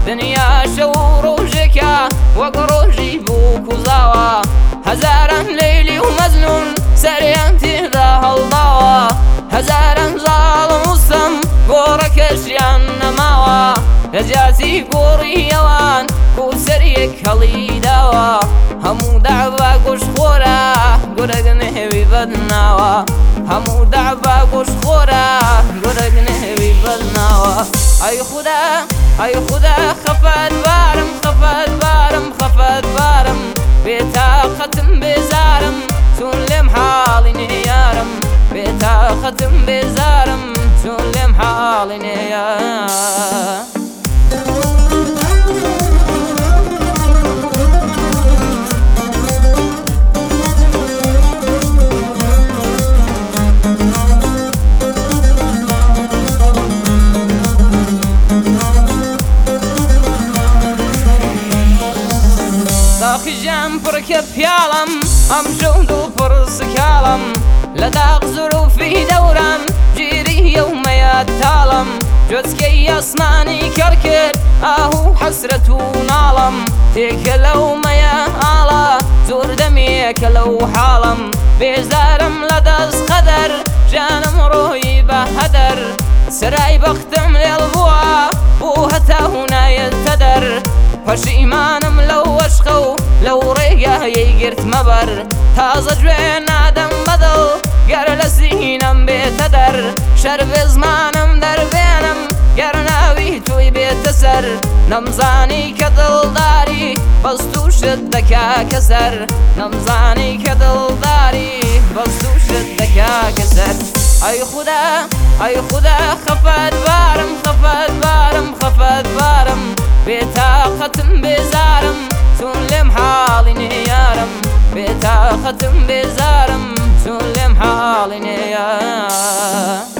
دنیا شەو ڕۆژێکە وەک ڕۆژی بوو کوزاوە هەزاران لەیلی و مەزنون سەریان تێدا هەڵداوە هەزاران زاڵم وستم گۆڕەکەشیان نەماوە لە جیاتی گۆڕی ئەوان کوسەریەک هەڵی داوە هەموو داوا گۆشتخۆرە گورگ نێوی بەدناوە هەموو داوا گۆشتخۆرە گورگ نێوی بەدناوە ئەی خودا ئەی خودا خەفەت بارم خەفەت بارم خەفەت بارم بێتاقەتم بێزارم چون لێم حاڵی نێیارم بێتاقەتم بێزارم چون لێم حاڵی نێیارم داخیژان پڕکە پیاڵم ئەم ژەوند و پڕسکاڵم لە داغ زروفی دەوران گیری یەومەیە تاڵم جۆچکەی ئەسمانی کەڕ کرد ئاهوو حەسرەت و ناڵم تێکە لەومەیە ئاڵە زۆر دەمێکە لەو حاڵم بێزارم لە دەست قەدەر ژانم ڕۆیی بە هەدەر سرای بەختم لێڵ بووە بۆ هەتا هونایەتە دەر پەشیمانم لەو وەشقە و لەو ڕێگایەی گرت مەبەر تازە گوێ نادەم بەدڵ گەر لە سینەم بێتە دەر شەر بێ زمانم دەربێنم گەر ناوی توی بێتە سەر نەمزانی کە دڵداری بەست و شت دەکا کەسەر نەمزانی کە دڵداری بەست و شت دەکا کەسەر ئەی خودا ئەی خودا خەفەت بارم خەفەت بارم خەفەت بارم بێتاقەتم بێزارم چون لێم حاڵی نێیارم بێتاقەتم بێزارم چون لێم حاڵی نێیارم